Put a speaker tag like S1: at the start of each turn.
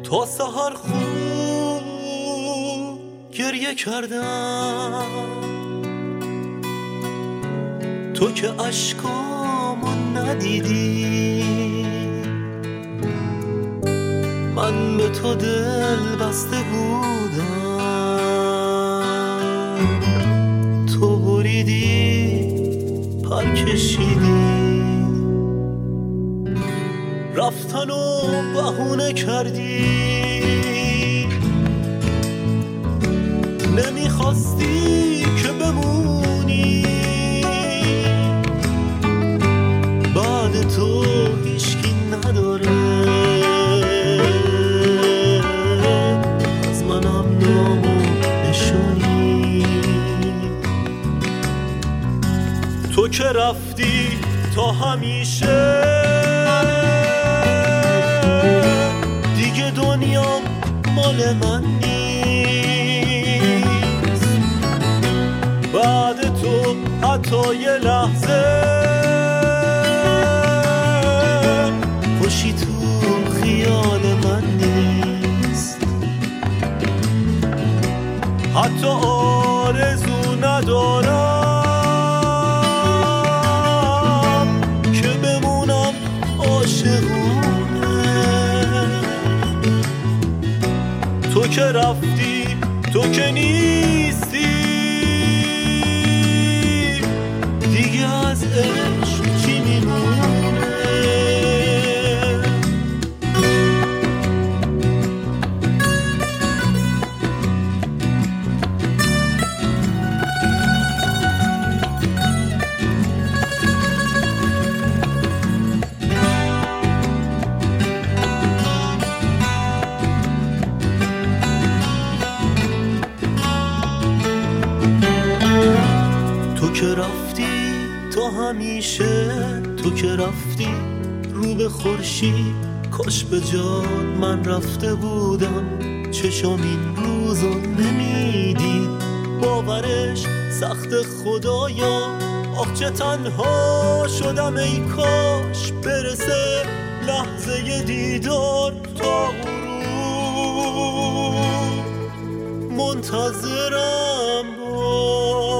S1: تا سحر خوب گریه کردم، تو که اشکامو ندیدی. من به تو دل بسته بودم، تو بریدی پر کشیدی، رفتن و بهونه کردی. نمیخواستی که بمونی، بعد تو هیچکی نداره، از منم نامو نشونی. تو که رفتی تا همیشه، دیگه دنیا مال من نیست. بعد تو حتی یه لحظه خوشی تو خیال من نیست. حتی آرزو ندارم که بمونم عاشقونه. تو که رفتی، تو که نیستی، دیگه از عشق چی میمونه؟ تو که رفتی تا همیشه، تو که رفتی رو به خورشید. کاش به جات من رفته بودم، چشم این روزو نمیدید. باورش سخت خدایا، آخ چه تنها شدم. ای کاش برسه لحظه دیدار، تا غروب منتظرم.